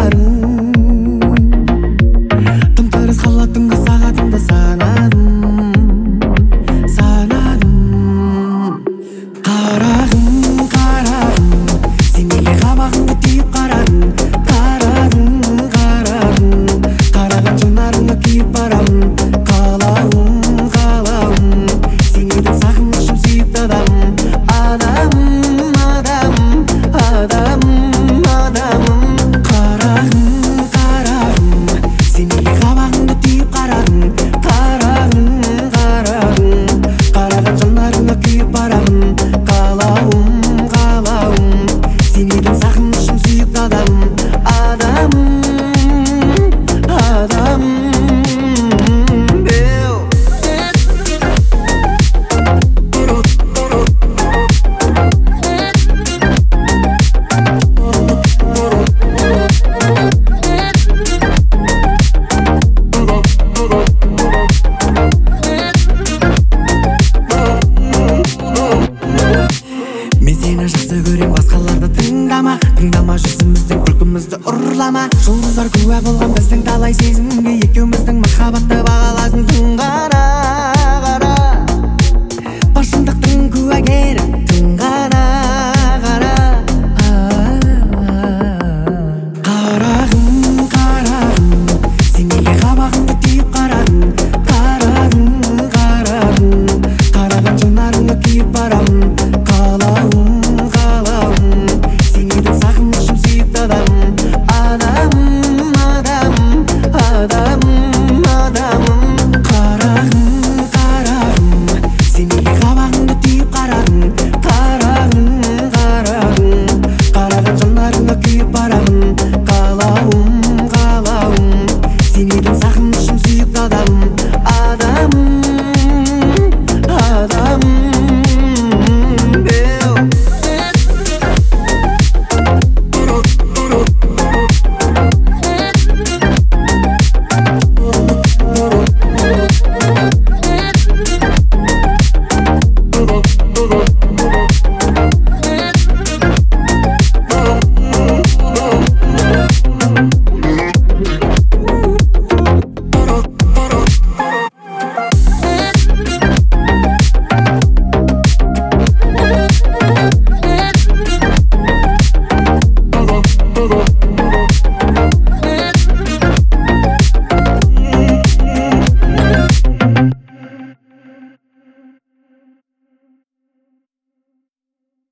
Тым-тырыс қала түнгі сағатымды санадым. Қарағым, сен неге қабағыңды түйіп қарадың? Қараған жанарыңа күйіп барамын. Қалауым, сен едің сағынышым, сүйікті адамым. Қарағым, сен неге қабағыңды түйіп қарадың? Қараған жанарыңа күйіп барамын. Қалауым, сен едің сағынышым, сүйікті адамым. Мен сені жақсы көрем, басқаларды тыңдама. Жүзіміздің күлкімізді ұрлама. Жұлдыздар куә болған біздің талай сезімге. Екеуміздің махаббатты бағаласын түн қара. Бар шындықтың куәгері түн ғана.